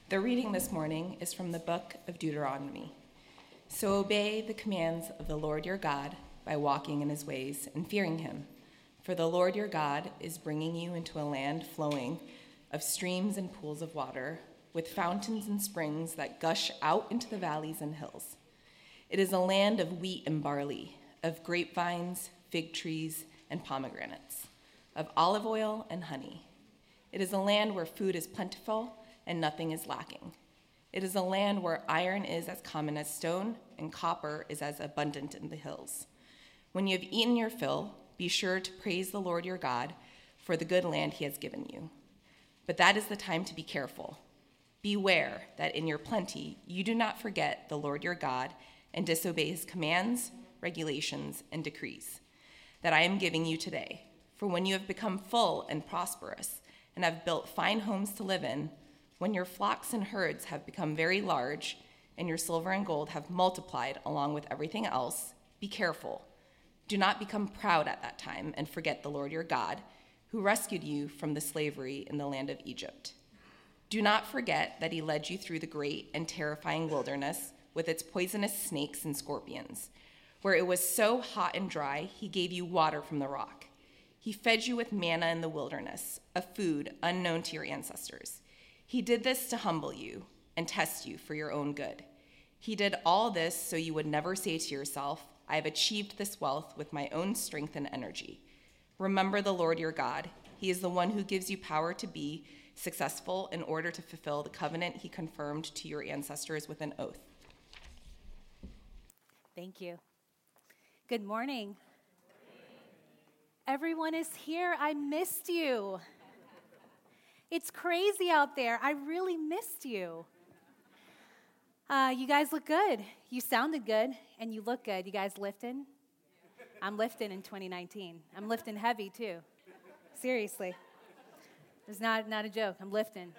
The reading this morning is from the book of Deuteronomy. So obey the commands of the Lord your God by walking in his ways and fearing him. For the Lord your God is bringing you into a land flowing of streams and pools of water, with fountains and springs that gush out into the valleys and hills. It is a land of wheat and barley, of grapevines, fig trees, and pomegranates, of olive oil and honey. It is a land where food is plentiful and nothing is lacking. It is a land where iron is as common as stone and copper is as abundant in the hills. When you have eaten your fill, be sure to praise the Lord your God for the good land he has given you. But that is the time to be careful. Beware that in your plenty you do not forget the Lord your God and disobey his commands, regulations, and decrees that I am giving you today. For when you have become full and prosperous and have built fine homes to live in, when your flocks and herds have become very large and your silver and gold have multiplied along with everything else, be careful. Do not become proud at that time and forget the Lord your God, who rescued you from the slavery in the land of Egypt. Do not forget that he led you through the great and terrifying wilderness with its poisonous snakes and scorpions. Where it was so hot and dry, he gave you water from the rock. He fed you with manna in the wilderness, a food unknown to your ancestors. He did this to humble you and test you for your own good. He did all this so you would never say to yourself, I have achieved this wealth with my own strength and energy. Remember the Lord your God. He is the one who gives you power to be successful in order to fulfill the covenant he confirmed to your ancestors with an oath. Thank you. Good morning. Everyone is here. I missed you. It's crazy out there. I really missed you. You guys look good. You sounded good, and you look good. You guys lifting? I'm lifting in 2019. I'm lifting heavy, too. Seriously. It's not a joke. I'm lifting.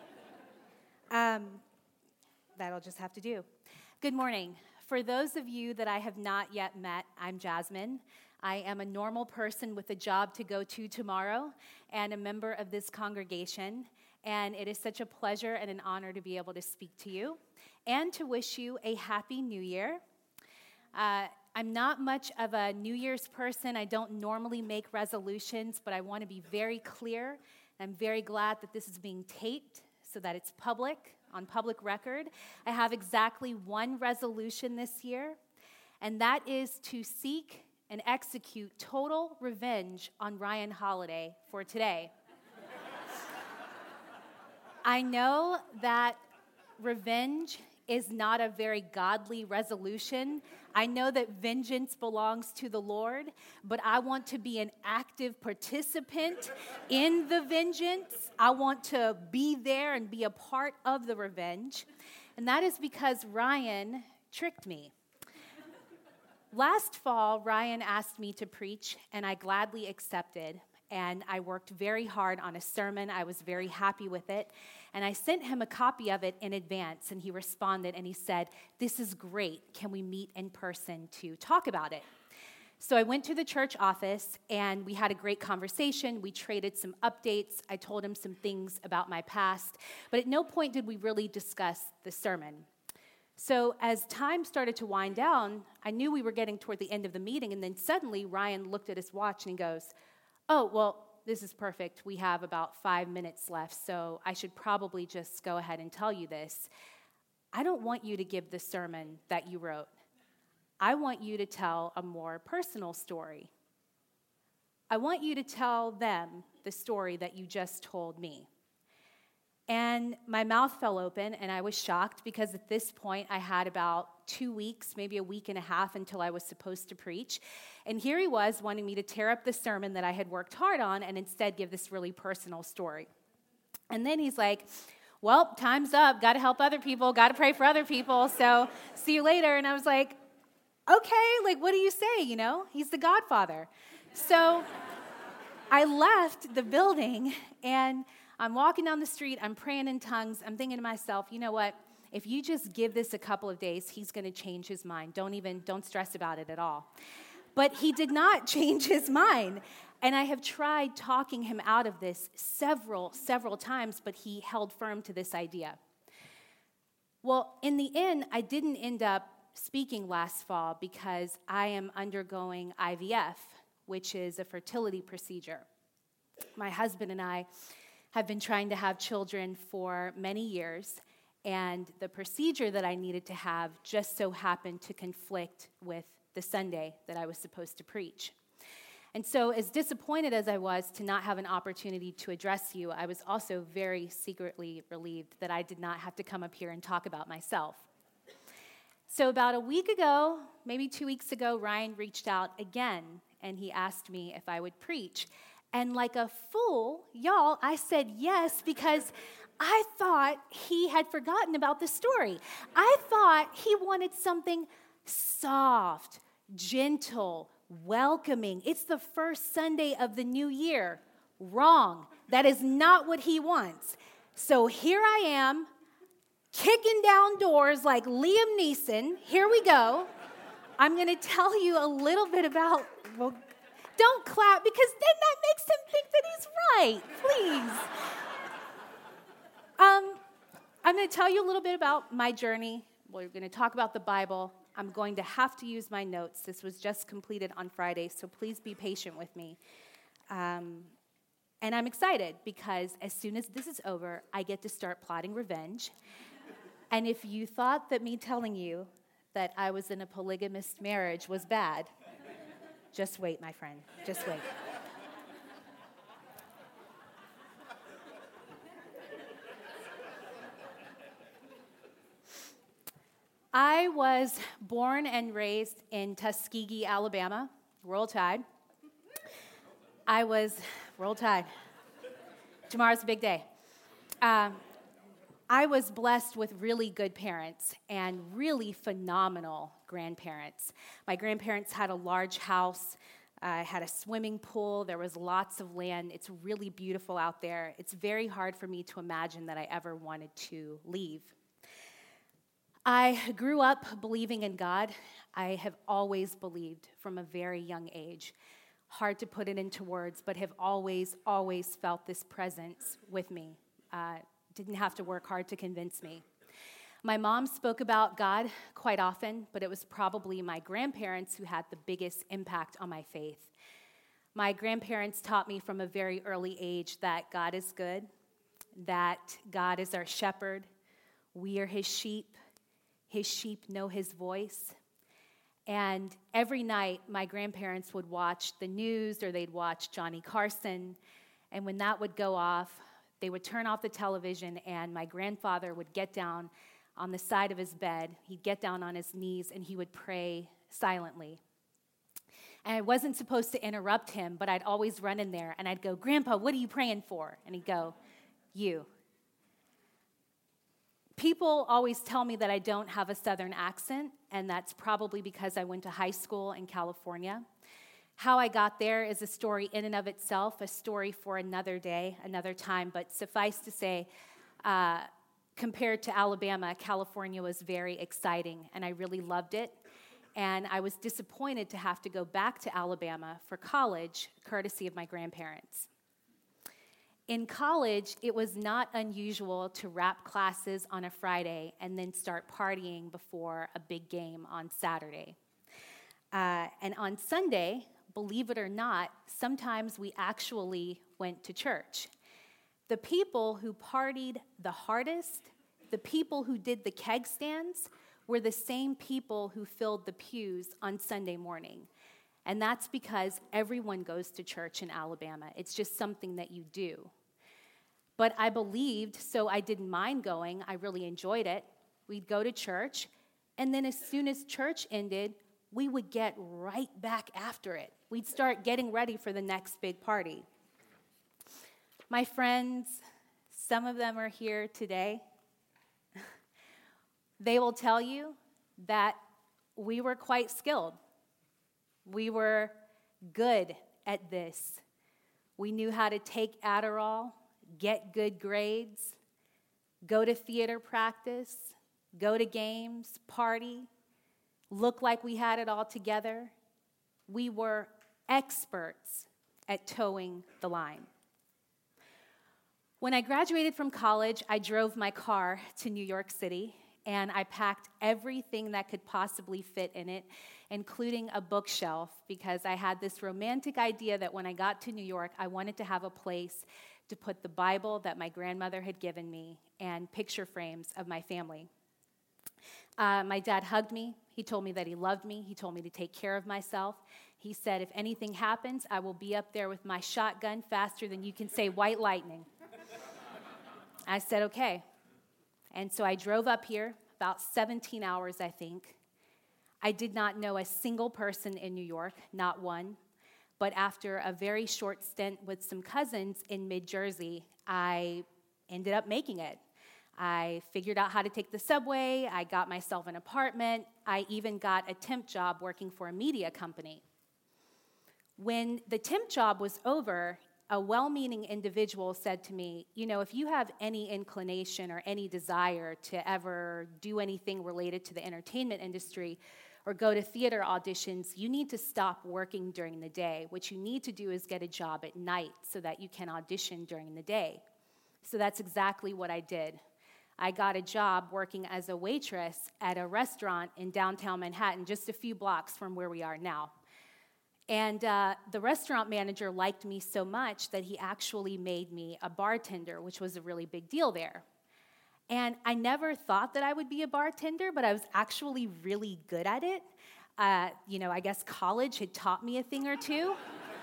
That'll just have to do. Good morning. For those of you that I have not yet met, I'm Jasmine. I am a normal person with a job to go to tomorrow and a member of this congregation. And it is such a pleasure and an honor to be able to speak to you and to wish you a happy new year. I'm not much of a New Year's person. I don't normally make resolutions, but I want to be very clear. I'm very glad that this is being taped so that it's public, on public record. I have exactly one resolution this year, and that is to seek and execute total revenge on Ryan Holiday for today. I know that revenge is not a very godly resolution. I know that vengeance belongs to the Lord, but I want to be an active participant in the vengeance. I want to be there and be a part of the revenge. And that is because Ryan tricked me. Last fall, Ryan asked me to preach, and I gladly accepted. And I worked very hard on a sermon. I was very happy with it. And I sent him a copy of it in advance, and he responded, and he said, "This is great. Can we meet in person to talk about it?" So I went to the church office, and we had a great conversation. We traded some updates. I told him some things about my past. But at no point did we really discuss the sermon. So as time started to wind down, I knew we were getting toward the end of the meeting, and then suddenly Ryan looked at his watch and he goes, "Oh, well, this is perfect. We have about 5 minutes left, so I should probably just go ahead and tell you this. I don't want you to give the sermon that you wrote. I want you to tell a more personal story. I want you to tell them the story that you just told me." And my mouth fell open, and I was shocked because at this point I had about 2 weeks, maybe a week and a half until I was supposed to preach. And here he was wanting me to tear up the sermon that I had worked hard on and instead give this really personal story. And then he's like, "Well, time's up. Got to help other people. Got to pray for other people. So see you later." And I was like, okay, like, what do you say, you know? He's the Godfather. So I left the building, and I'm walking down the street, I'm praying in tongues, I'm thinking to myself, you know what? If you just give this a couple of days, he's going to change his mind. Don't stress about it at all. But he did not change his mind. And I have tried talking him out of this several times, but he held firm to this idea. Well, in the end, I didn't end up speaking last fall because I am undergoing IVF, which is a fertility procedure. My husband and I have been trying to have children for many years, and the procedure that I needed to have just so happened to conflict with the Sunday that I was supposed to preach. And so, as disappointed as I was to not have an opportunity to address you, I was also very secretly relieved that I did not have to come up here and talk about myself. So about a week ago, maybe 2 weeks ago, Ryan reached out again, and he asked me if I would preach. And like a fool, y'all, I said yes because I thought he had forgotten about the story. I thought he wanted something soft, gentle, welcoming. It's the first Sunday of the new year. Wrong. That is not what he wants. So here I am, kicking down doors like Liam Neeson. Here we go. I'm going to tell you a little bit about, well, don't clap because then that makes him think that he's right. Please. I'm going to tell you a little bit about my journey. We're going to talk about the Bible. I'm going to have to use my notes. This was just completed on Friday, so please be patient with me. And I'm excited because as soon as this is over, I get to start plotting revenge. And if you thought that me telling you that I was in a polygamous marriage was bad, just wait, my friend. Just wait. I was born and raised in Tuskegee, Alabama. Roll Tide. Roll Tide. Tomorrow's a big day. I was blessed with really good parents and really phenomenal grandparents. My grandparents had a large house, had a swimming pool, there was lots of land. It's really beautiful out there. It's very hard for me to imagine that I ever wanted to leave. I grew up believing in God. I have always believed from a very young age. Hard to put it into words, but have always felt this presence with me. Didn't have to work hard to convince me. My mom spoke about God quite often, but it was probably my grandparents who had the biggest impact on my faith. My grandparents taught me from a very early age that God is good, that God is our shepherd, we are his sheep know his voice. And every night, my grandparents would watch the news or they'd watch Johnny Carson. And when that would go off, they would turn off the television and my grandfather would get down on the side of his bed. He'd get down on his knees and he would pray silently. And I wasn't supposed to interrupt him, but I'd always run in there and I'd go, "Grandpa, what are you praying for?" And he'd go, "You." People always tell me that I don't have a Southern accent, and that's probably because I went to high school in California. How I got there is a story in and of itself, a story for another day, another time, but suffice to say, compared to Alabama, California was very exciting, and I really loved it. And I was disappointed to have to go back to Alabama for college, courtesy of my grandparents. In college, it was not unusual to wrap classes on a Friday and then start partying before a big game on Saturday. And on Sunday, believe it or not, sometimes we actually went to church. The people who partied the hardest, the people who did the keg stands, were the same people who filled the pews on Sunday morning. And that's because everyone goes to church in Alabama. It's just something that you do. But I believed, so I didn't mind going. I really enjoyed it. We'd go to church, and then as soon as church ended, we would get right back after it. We'd start getting ready for the next big party. My friends, some of them are here today. They will tell you that we were quite skilled. We were good at this. We knew how to take Adderall, get good grades, go to theater practice, go to games, party, look like we had it all together. We were experts at towing the line. When I graduated from college, I drove my car to New York City, and I packed everything that could possibly fit in it, including a bookshelf, because I had this romantic idea that when I got to New York, I wanted to have a place to put the Bible that my grandmother had given me and picture frames of my family. My dad hugged me. He told me that he loved me. He told me to take care of myself. He said, if anything happens, I will be up there with my shotgun faster than you can say white lightning. I said, okay. And so I drove up here, about 17 hours, I think. I did not know a single person in New York, not one. But after a very short stint with some cousins in mid-Jersey, I ended up making it. I figured out how to take the subway. I got myself an apartment. I even got a temp job working for a media company. When the temp job was over, a well-meaning individual said to me, you know, if you have any inclination or any desire to ever do anything related to the entertainment industry or go to theater auditions, you need to stop working during the day. What you need to do is get a job at night so that you can audition during the day. So that's exactly what I did. I got a job working as a waitress at a restaurant in downtown Manhattan, just a few blocks from where we are now. And the restaurant manager liked me so much that he actually made me a bartender, which was a really big deal there. And I never thought that I would be a bartender, but I was actually really good at it. I guess college had taught me a thing or two.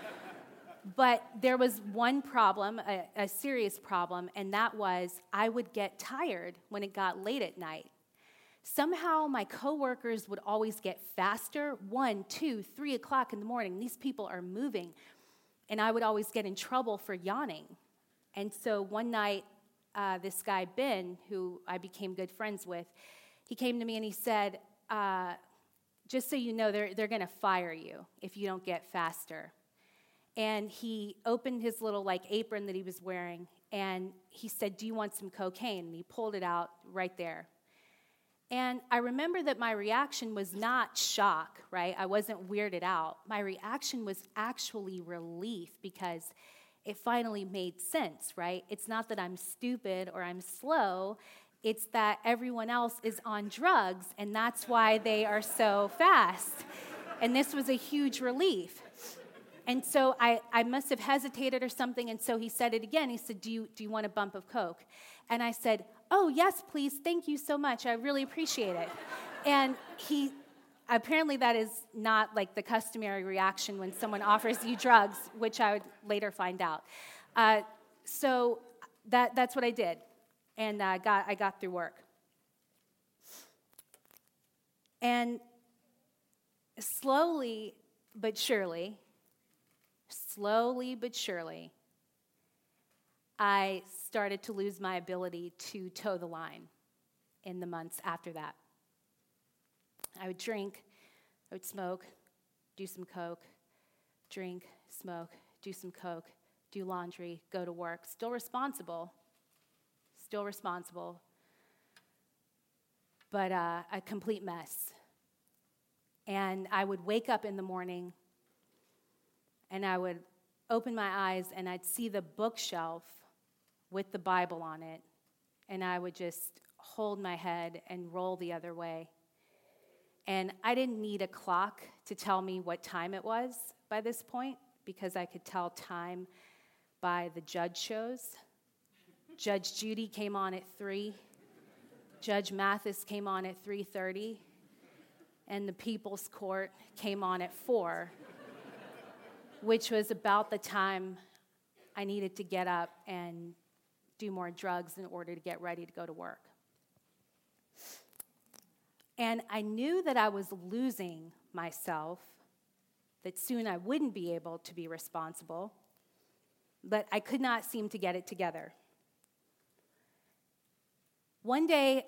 But there was one problem, a serious problem, and that was I would get tired when it got late at night. Somehow my coworkers would always get faster, 1, 2, 3 o'clock in the morning. These people are moving, and I would always get in trouble for yawning. And so one night, this guy, Ben, who I became good friends with, he came to me and he said, just so you know, they're going to fire you if you don't get faster. And he opened his little apron that he was wearing, and he said, do you want some cocaine? And he pulled it out right there. And I remember that my reaction was not shock, right? I wasn't weirded out. My reaction was actually relief because it finally made sense, right? It's not that I'm stupid or I'm slow. It's that everyone else is on drugs, and that's why they are so fast. And this was a huge relief. And so I must have hesitated or something, and so he said it again. He said, do you want a bump of Coke? And I said, oh, yes, please, thank you so much. I really appreciate it. And apparently that is not the customary reaction when someone offers you drugs, which I would later find out. So that's what I did, and I got through work. And slowly but surely, I started to lose my ability to toe the line in the months after that. I would drink, I would smoke, do some coke, drink, smoke, do some coke, do laundry, go to work, still responsible, but a complete mess. And I would wake up in the morning and I would open my eyes and I'd see the bookshelf with the Bible on it, and I would just hold my head and roll the other way. And I didn't need a clock to tell me what time it was by this point, because I could tell time by the judge shows. Judge Judy came on at 3. Judge Mathis came on at 3:30. And the People's Court came on at 4, which was about the time I needed to get up and do more drugs in order to get ready to go to work. And I knew that I was losing myself, that soon I wouldn't be able to be responsible, but I could not seem to get it together. One day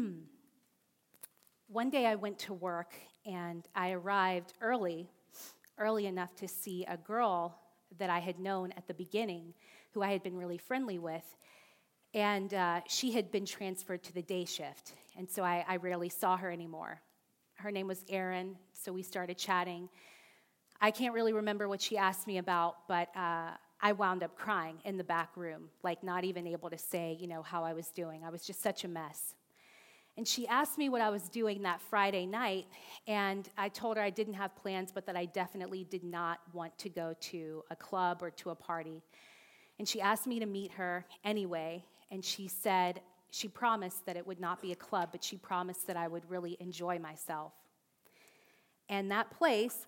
I went to work, and I arrived early enough to see a girl that I had known at the beginning, who I had been really friendly with, and she had been transferred to the day shift, and so I rarely saw her anymore. Her name was Erin, so we started chatting. I can't really remember what she asked me about, but I wound up crying in the back room, not even able to say, how I was doing. I was just such a mess. And she asked me what I was doing that Friday night, and I told her I didn't have plans, but that I definitely did not want to go to a club or to a party. And she asked me to meet her anyway, and she said she promised that it would not be a club, but she promised that I would really enjoy myself. And that place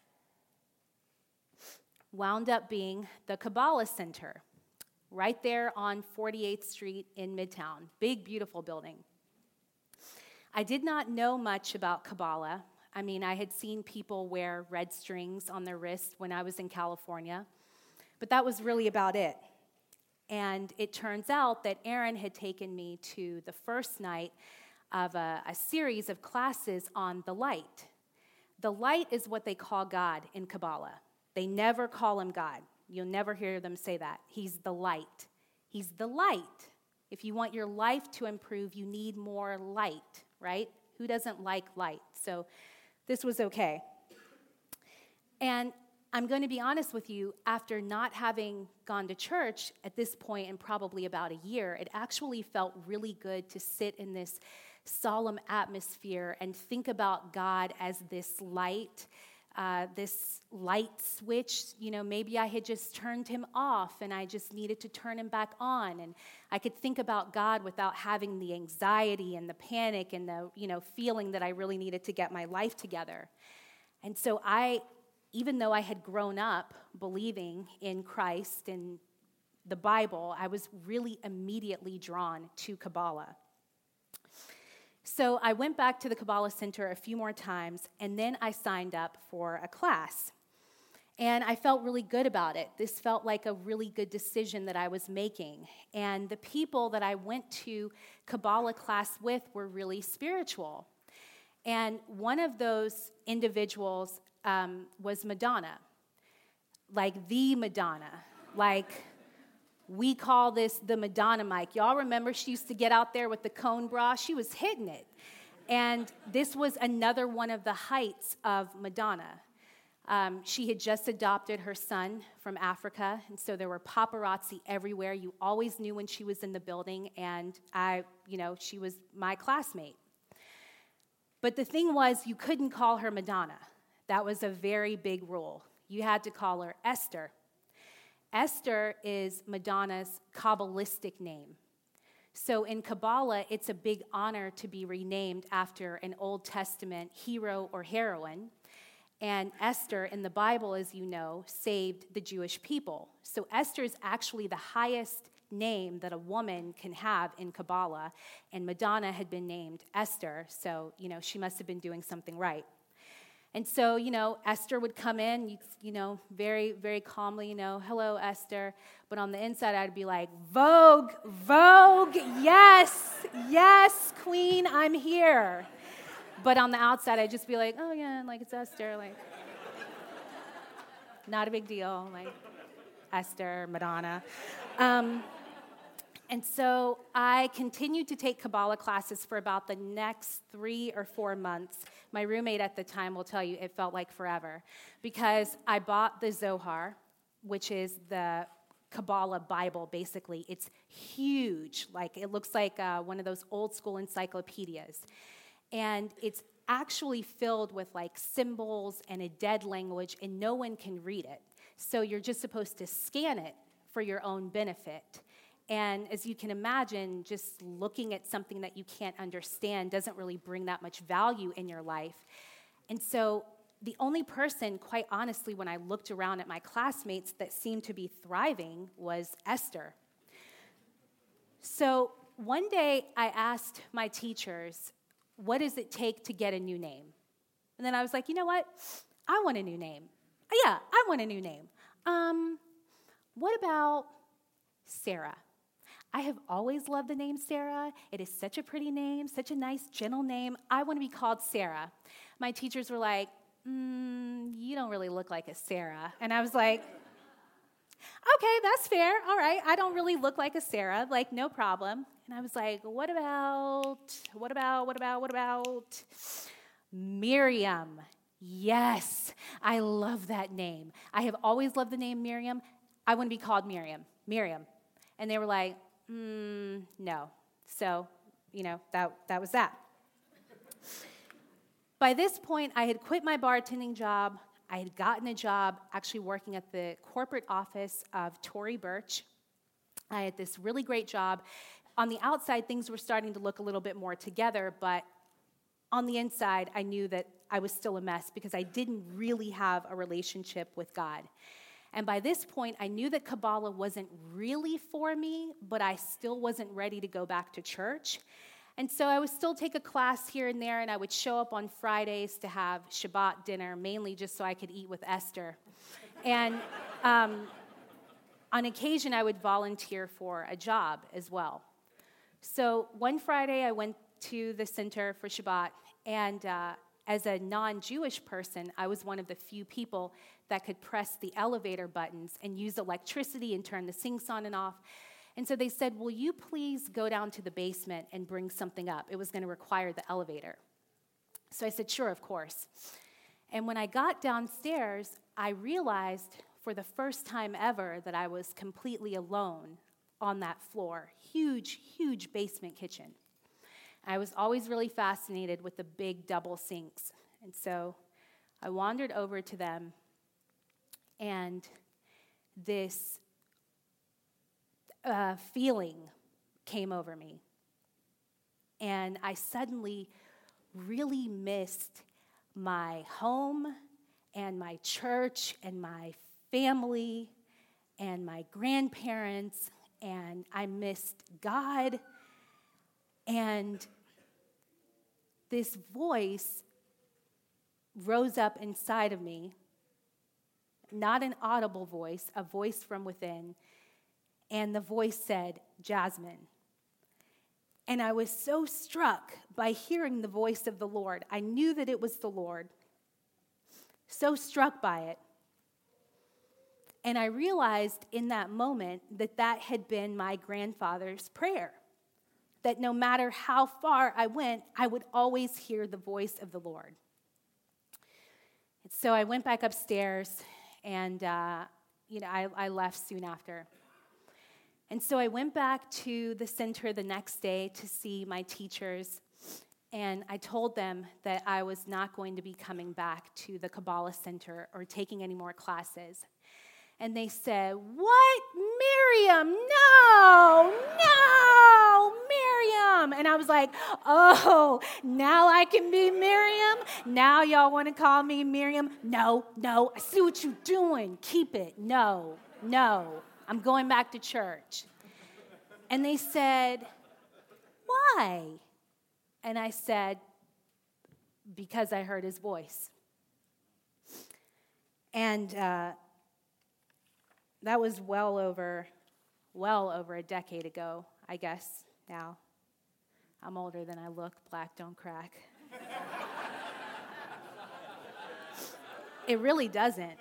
wound up being the Kabbalah Center, right there on 48th Street in Midtown. Big, beautiful building. I did not know much about Kabbalah. I mean, I had seen people wear red strings on their wrists when I was in California, but that was really about it. And it turns out that Aaron had taken me to the first night of a series of classes on the light. The light is what they call God in Kabbalah. They never call him God. You'll never hear them say that. He's the light. He's the light. If you want your life to improve, you need more light, right? Who doesn't like light? So this was okay. And I'm going to be honest with you, after not having gone to church at this point in probably about a year, it actually felt really good to sit in this solemn atmosphere and think about God as this light switch. You know, maybe I had just turned him off and I just needed to turn him back on. And I could think about God without having the anxiety and the panic and the, feeling that I really needed to get my life together. And so even though I had grown up believing in Christ and the Bible, I was really immediately drawn to Kabbalah. So I went back to the Kabbalah Center a few more times, and then I signed up for a class. And I felt really good about it. This felt like a really good decision that I was making. And the people that I went to Kabbalah class with were really spiritual. And one of those individuals was Madonna, like the Madonna. Like, we call this the Madonna mic. Y'all remember she used to get out there with the cone bra? She was hitting it. And this was another one of the heights of Madonna. She had just adopted her son from Africa, and so there were paparazzi everywhere. You always knew when she was in the building, and she was my classmate. But the thing was, you couldn't call her Madonna. That was a very big rule. You had to call her Esther. Esther is Madonna's Kabbalistic name. So in Kabbalah, it's a big honor to be renamed after an Old Testament hero or heroine. And Esther, in the Bible, as you know, saved the Jewish people. So Esther is actually the highest name that a woman can have in Kabbalah. And Madonna had been named Esther, so, she must have been doing something right. And so, Esther would come in, very, very calmly, hello, Esther. But on the inside, I'd be like, Vogue, yes, queen, I'm here. But on the outside, I'd just be like, oh, yeah, like, it's Esther, like, not a big deal, like, Esther, Madonna. And so I continued to take Kabbalah classes for about the next 3 or 4 months. My roommate at the time will tell you it felt like forever, because I bought the Zohar, which is the Kabbalah Bible, basically. It's huge. Like, it looks like one of those old school encyclopedias. And it's actually filled with, like, symbols and a dead language, and no one can read it. So you're just supposed to scan it for your own benefit. And as you can imagine, just looking at something that you can't understand doesn't really bring that much value in your life. And so the only person, quite honestly, when I looked around at my classmates that seemed to be thriving was Esther. So one day I asked my teachers, what does it take to get a new name? And then I was like, you know what? I want a new name. Yeah, I want a new name. What about Sarah? I have always loved the name Sarah. It is such a pretty name, such a nice, gentle name. I want to be called Sarah. My teachers were like, you don't really look like a Sarah. And I was like, okay, that's fair. All right, I don't really look like a Sarah, like, no problem. And I was like, what about Miriam? Yes, I love that name. I have always loved the name Miriam. I want to be called Miriam. And they were like, no. So that was that. By this point, I had quit my bartending job. I had gotten a job actually working at the corporate office of Tory Burch. I had this really great job. On the outside, things were starting to look a little bit more together, but on the inside, I knew that I was still a mess because I didn't really have a relationship with God. And by this point, I knew that Kabbalah wasn't really for me, but I still wasn't ready to go back to church. And so I would still take a class here and there, and I would show up on Fridays to have Shabbat dinner, mainly just so I could eat with Esther. And on occasion, I would volunteer for a job as well. So one Friday, I went to the center for Shabbat, and as a non-Jewish person, I was one of the few people that could press the elevator buttons and use electricity and turn the sinks on and off. And so they said, will you please go down to the basement and bring something up? It was going to require the elevator. So I said, sure, of course. And when I got downstairs, I realized for the first time ever that I was completely alone on that floor. Huge, huge basement kitchen. I was always really fascinated with the big double sinks. And so I wandered over to them, and this feeling came over me. And I suddenly really missed my home and my church and my family and my grandparents, and I missed God. And this voice rose up inside of me, not an audible voice, a voice from within. And the voice said, Jasmine. And I was so struck by hearing the voice of the Lord. I knew that it was the Lord. So struck by it. And I realized in that moment that that had been my grandfather's prayer. That no matter how far I went, I would always hear the voice of the Lord. And so I went back upstairs, and I left soon after. And so I went back to the center the next day to see my teachers, and I told them that I was not going to be coming back to the Kabbalah Center or taking any more classes. And they said, what? Miriam, no, Miriam. And I was like, oh, now I can be Miriam? Now y'all want to call me Miriam? No, I see what you're doing. Keep it. No, I'm going back to church. And they said, why? And I said, because I heard his voice. And that was well over a decade ago, I guess, now. I'm older than I look. Black don't crack. It really doesn't.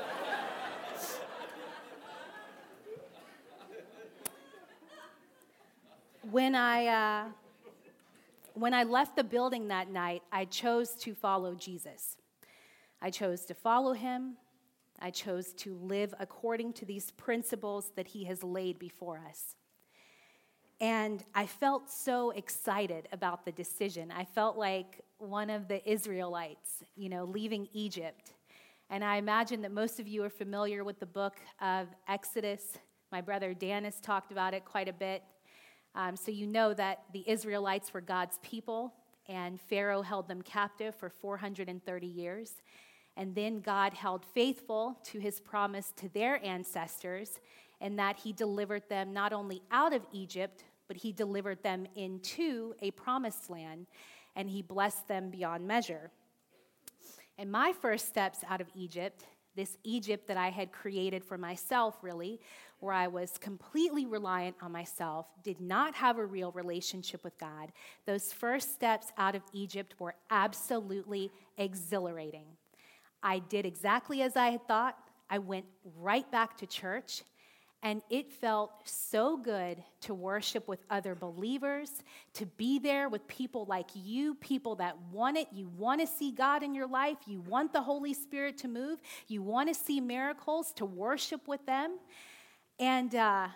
When I left the building that night, I chose to follow Jesus. I chose to follow him. I chose to live according to these principles that he has laid before us. And I felt so excited about the decision. I felt like one of the Israelites, leaving Egypt. And I imagine that most of you are familiar with the book of Exodus. My brother Dan has talked about it quite a bit. So you know that the Israelites were God's people, and Pharaoh held them captive for 430 years. And then God held faithful to his promise to their ancestors, and that he delivered them not only out of Egypt, but he delivered them into a promised land, and he blessed them beyond measure. And my first steps out of Egypt, this Egypt that I had created for myself, really, where I was completely reliant on myself, did not have a real relationship with God, those first steps out of Egypt were absolutely exhilarating. I did exactly as I had thought. I went right back to church, and it felt so good to worship with other believers, to be there with people like you, people that want it. You want to see God in your life. You want the Holy Spirit to move. You want to see miracles, to worship with them. And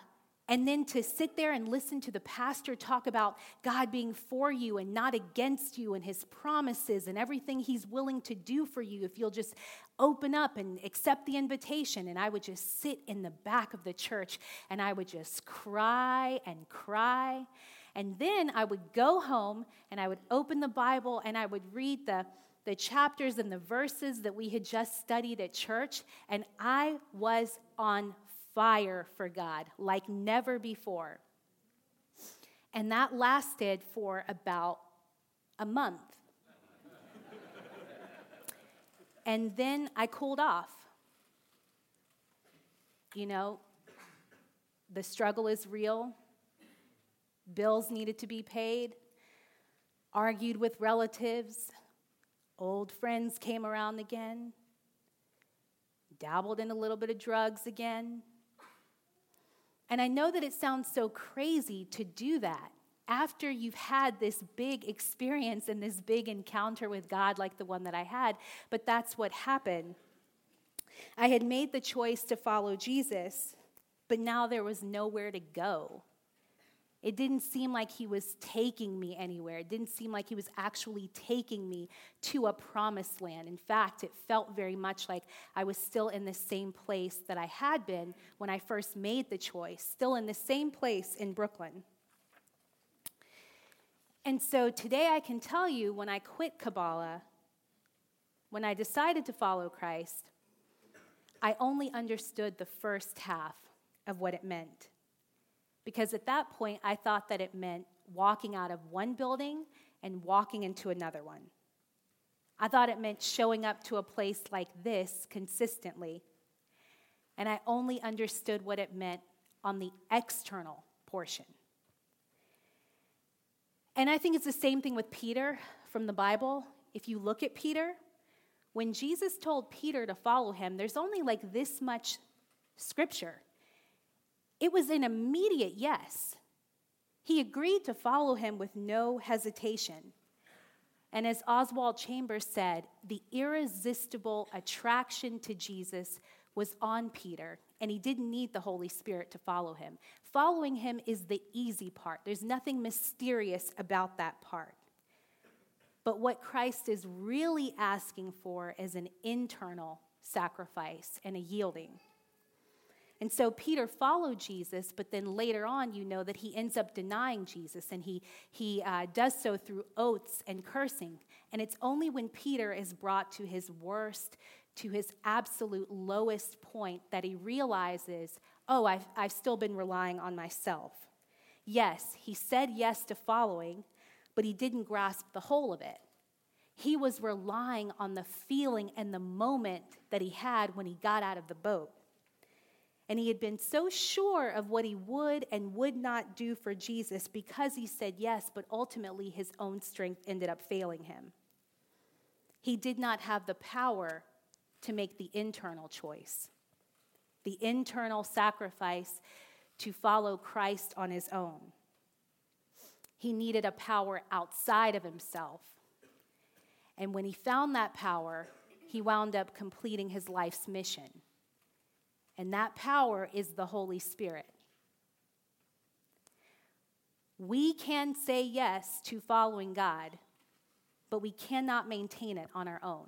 And then to sit there and listen to the pastor talk about God being for you and not against you and his promises and everything he's willing to do for you if you'll just open up and accept the invitation. And I would just sit in the back of the church and I would just cry and cry. And then I would go home and I would open the Bible and I would read the chapters and the verses that we had just studied at church. And I was on fire for God like never before. And that lasted for about a month. And then I cooled off. You know, the struggle is real. Bills needed to be paid. Argued with relatives. Old friends came around again. Dabbled in a little bit of drugs again. And I know that it sounds so crazy to do that after you've had this big experience and this big encounter with God like the one that I had, but that's what happened. I had made the choice to follow Jesus, but now there was nowhere to go. It didn't seem like he was taking me anywhere. It didn't seem like he was actually taking me to a promised land. In fact, it felt very much like I was still in the same place that I had been when I first made the choice, still in the same place in Brooklyn. And so today I can tell you when I quit Kabbalah, when I decided to follow Christ, I only understood the first half of what it meant. Because at that point, I thought that it meant walking out of one building and walking into another one. I thought it meant showing up to a place like this consistently. And I only understood what it meant on the external portion. And I think it's the same thing with Peter from the Bible. If you look at Peter, when Jesus told Peter to follow him, there's only like this much scripture. It was an immediate yes. He agreed to follow him with no hesitation. And as Oswald Chambers said, the irresistible attraction to Jesus was on Peter, and he didn't need the Holy Spirit to follow him. Following him is the easy part. There's nothing mysterious about that part. But what Christ is really asking for is an internal sacrifice and a yielding. And so Peter followed Jesus, but then later on, you know that he ends up denying Jesus, and he does so through oaths and cursing. And it's only when Peter is brought to his worst, to his absolute lowest point, that he realizes, oh, I've still been relying on myself. Yes, he said yes to following, but he didn't grasp the whole of it. He was relying on the feeling and the moment that he had when he got out of the boat. And he had been so sure of what he would and would not do for Jesus because he said yes, but ultimately his own strength ended up failing him. He did not have the power to make the internal choice, the internal sacrifice to follow Christ on his own. He needed a power outside of himself. And when he found that power, he wound up completing his life's mission. And that power is the Holy Spirit. We can say yes to following God, but we cannot maintain it on our own.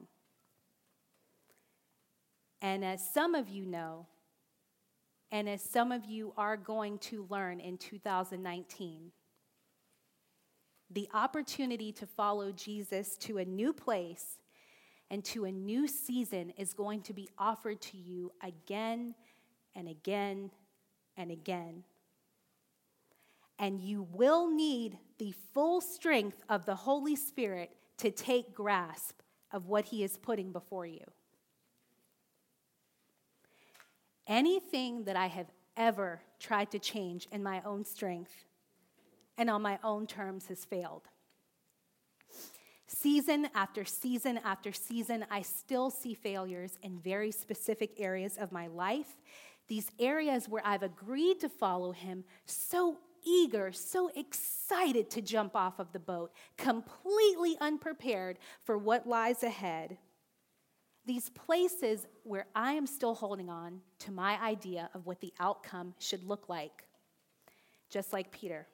And as some of you know, and as some of you are going to learn in 2019, the opportunity to follow Jesus to a new place and to a new season is going to be offered to you again and again and again. And you will need the full strength of the Holy Spirit to take grasp of what he is putting before you. Anything that I have ever tried to change in my own strength and on my own terms has failed. Season after season after season, I still see failures in very specific areas of my life. These areas where I've agreed to follow him, so eager, so excited to jump off of the boat, completely unprepared for what lies ahead. These places where I am still holding on to my idea of what the outcome should look like. just like Peter.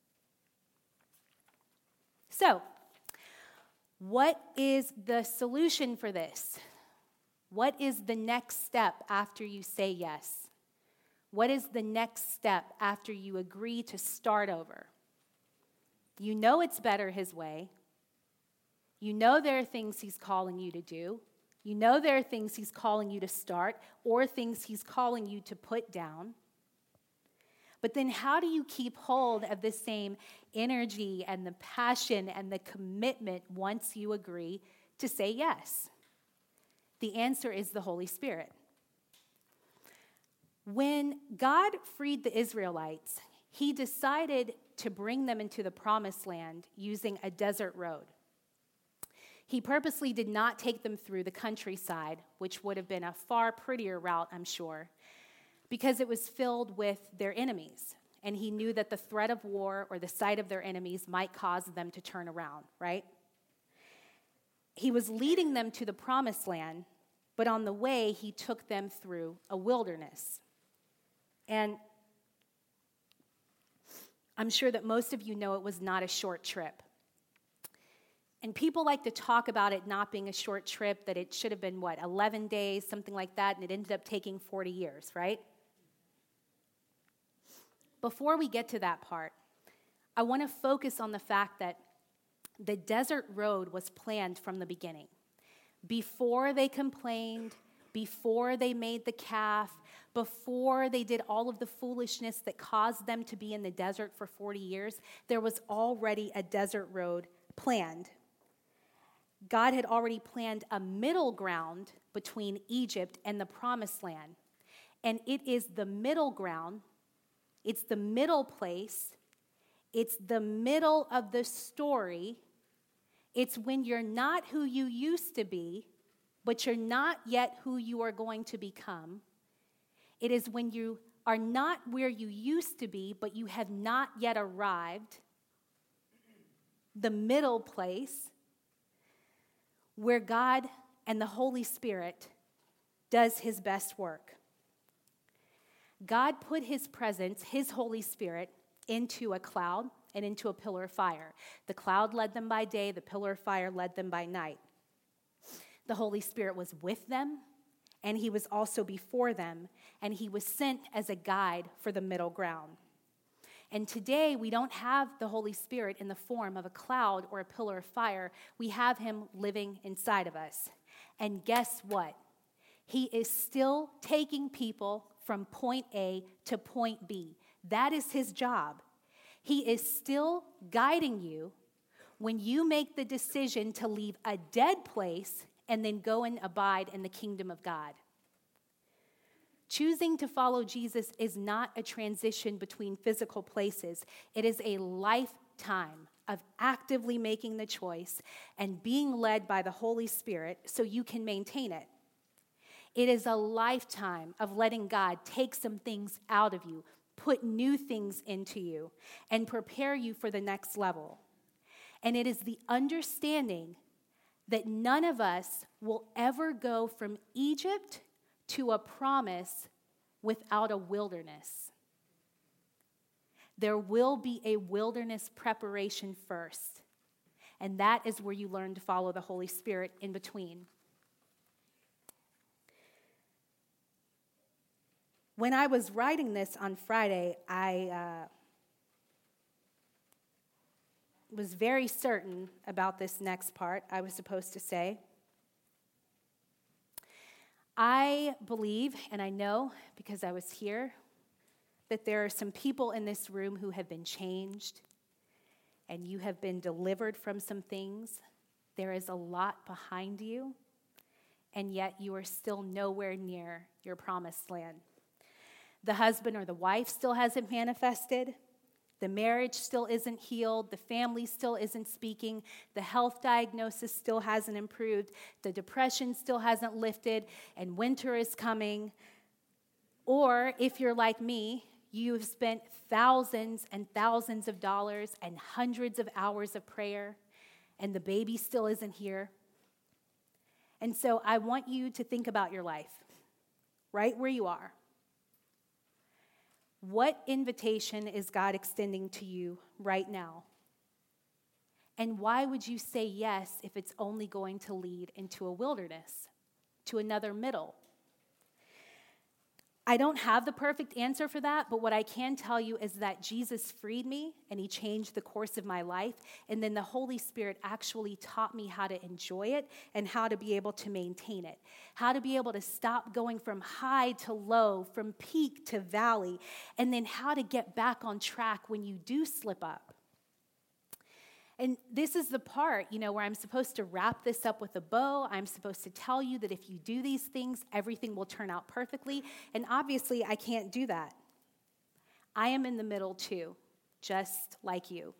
So, what is the solution for this? What is the next step after you say yes? What is the next step after you agree to start over? You know it's better his way. You know there are things he's calling you to do. You know there are things he's calling you to start or things he's calling you to put down. But then how do you keep hold of the same energy and the passion and the commitment once you agree to say yes? The answer is the Holy Spirit. When God freed the Israelites, he decided to bring them into the promised land using a desert road. He purposely did not take them through the countryside, which would have been a far prettier route, I'm sure, because it was filled with their enemies. And he knew that the threat of war or the sight of their enemies might cause them to turn around, right? He was leading them to the promised land, but on the way, he took them through a wilderness. And I'm sure that most of you know it was not a short trip. And people like to talk about it not being a short trip, that it should have been, 11 days, something like that, and it ended up taking 40 years, right? Before we get to that part, I want to focus on the fact that the desert road was planned from the beginning. Before they complained, before they made the calf, before they did all of the foolishness that caused them to be in the desert for 40 years, there was already a desert road planned. God had already planned a middle ground between Egypt and the promised land. And it is the middle ground, it's the middle place, it's the middle of the story. It's when you're not who you used to be, but you're not yet who you are going to become. It is when you are not where you used to be, but you have not yet arrived. The middle place where God and the Holy Spirit does his best work. God put his presence, his Holy Spirit, into a cloud and into a pillar of fire. The cloud led them by day, the pillar of fire led them by night. The Holy Spirit was with them, and he was also before them, and he was sent as a guide for the middle ground. And today, we don't have the Holy Spirit in the form of a cloud or a pillar of fire. We have him living inside of us. And guess what? He is still taking people from point A to point B. That is his job. He is still guiding you when you make the decision to leave a dead place and then go and abide in the kingdom of God. Choosing to follow Jesus is not a transition between physical places. It is a lifetime of actively making the choice and being led by the Holy Spirit so you can maintain it. It is a lifetime of letting God take some things out of you, put new things into you, and prepare you for the next level. And it is the understanding that none of us will ever go from Egypt to a promise without a wilderness. There will be a wilderness preparation first, and that is where you learn to follow the Holy Spirit in between. When I was writing this on Friday, I was very certain about this next part I was supposed to say. I believe, and I know because I was here, that there are some people in this room who have been changed and you have been delivered from some things. There is a lot behind you, and yet you are still nowhere near your promised land. The husband or the wife still hasn't manifested. The marriage still isn't healed. The family still isn't speaking. The health diagnosis still hasn't improved. The depression still hasn't lifted, and winter is coming. Or if you're like me, you've spent thousands and thousands of dollars and hundreds of hours of prayer, and the baby still isn't here. And so I want you to think about your life, right where you are. What invitation is God extending to you right now? And why would you say yes if it's only going to lead into a wilderness, to another middle? I don't have the perfect answer for that, but what I can tell you is that Jesus freed me and he changed the course of my life. And then the Holy Spirit actually taught me how to enjoy it and how to be able to maintain it, how to be able to stop going from high to low, from peak to valley, and then how to get back on track when you do slip up. And this is the part, where I'm supposed to wrap this up with a bow. I'm supposed to tell you that if you do these things, everything will turn out perfectly. And obviously, I can't do that. I am in the middle too, just like you.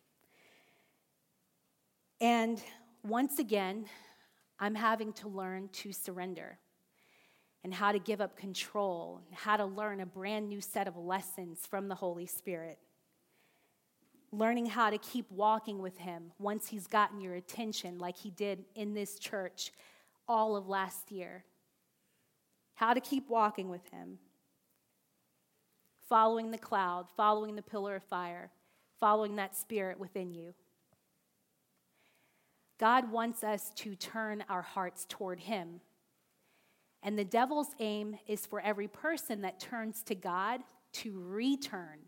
And once again, I'm having to learn to surrender and how to give up control, and how to learn a brand new set of lessons from the Holy Spirit. Learning how to keep walking with him once he's gotten your attention, like he did in this church all of last year. How to keep walking with him. Following the cloud, following the pillar of fire, following that spirit within you. God wants us to turn our hearts toward him. And the devil's aim is for every person that turns to God to return.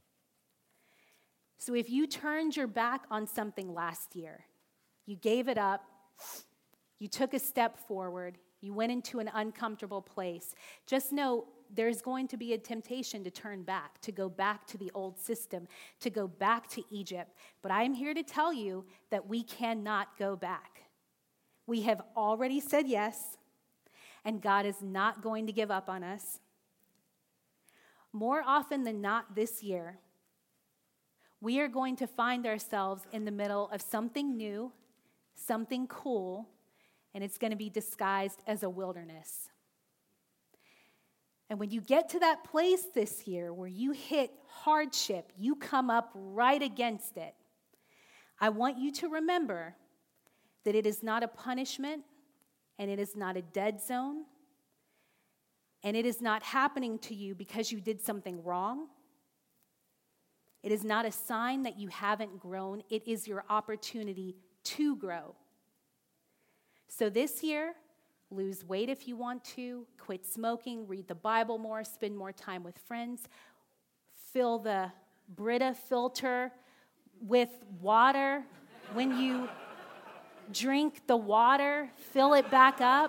So if you turned your back on something last year, you gave it up, you took a step forward, you went into an uncomfortable place, just know there's going to be a temptation to turn back, to go back to the old system, to go back to Egypt. But I'm here to tell you that we cannot go back. We have already said yes, and God is not going to give up on us. More often than not this year, we are going to find ourselves in the middle of something new, something cool, and it's going to be disguised as a wilderness. And when you get to that place this year where you hit hardship, you come up right against it, I want you to remember that it is not a punishment, and it is not a dead zone, and it is not happening to you because you did something wrong. It is not a sign that you haven't grown. It is your opportunity to grow. So this year, lose weight if you want to, quit smoking, read the Bible more, spend more time with friends, fill the Brita filter with water. When you drink the water, fill it back up.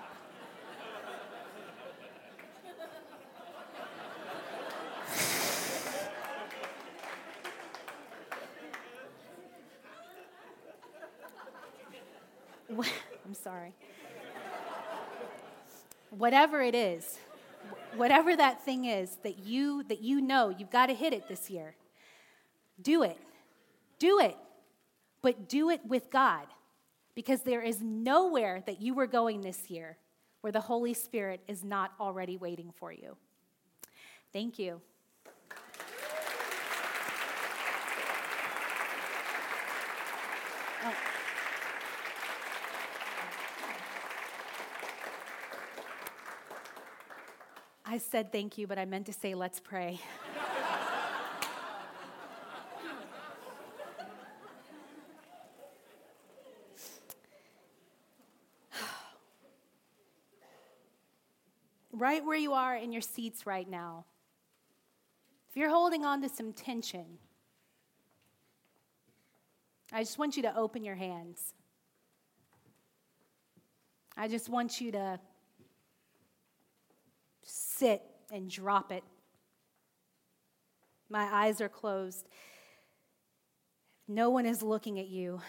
I'm sorry. Whatever it is, whatever that thing is that you know you've got to hit it this year, do it. Do it. But do it with God, because there is nowhere that you are going this year where the Holy Spirit is not already waiting for you. Thank you. I said thank you, but I meant to say let's pray. Right where you are in your seats right now, if you're holding on to some tension, I just want you to open your hands. I just want you to sit and drop it. My eyes are closed. No one is looking at you.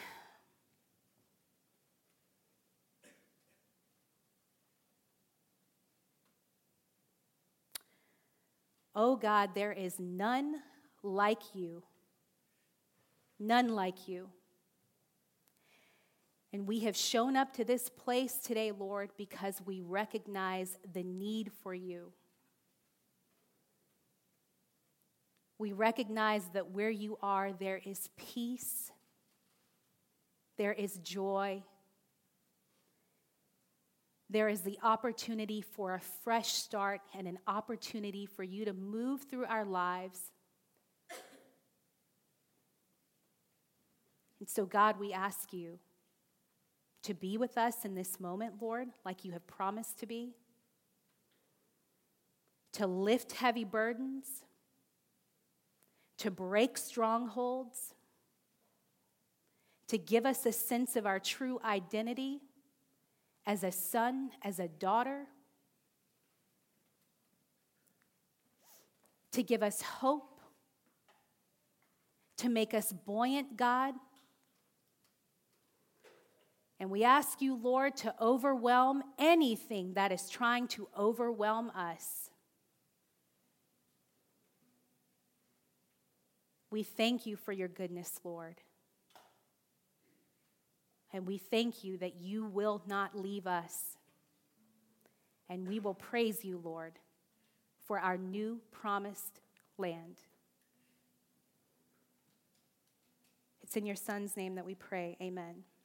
Oh God, there is none like you. None like you. And we have shown up to this place today, Lord, because we recognize the need for you. We recognize that where you are, there is peace, there is joy, there is the opportunity for a fresh start and an opportunity for you to move through our lives. And so, God, we ask you to be with us in this moment, Lord, like you have promised to be, to lift heavy burdens, to break strongholds, to give us a sense of our true identity as a son, as a daughter, to give us hope, to make us buoyant, God. And we ask you, Lord, to overwhelm anything that is trying to overwhelm us. We thank you for your goodness, Lord. And we thank you that you will not leave us. And we will praise you, Lord, for our new promised land. It's in your Son's name that we pray. Amen.